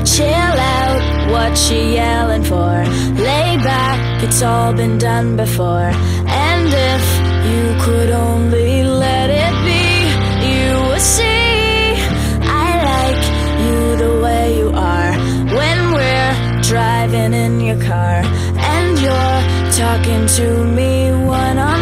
Chill out, what you yelling for? Lay back, it's all been done before. And if you could only let it be, you would see I like you the way you are. When we're driving in your car and you're talking to me one on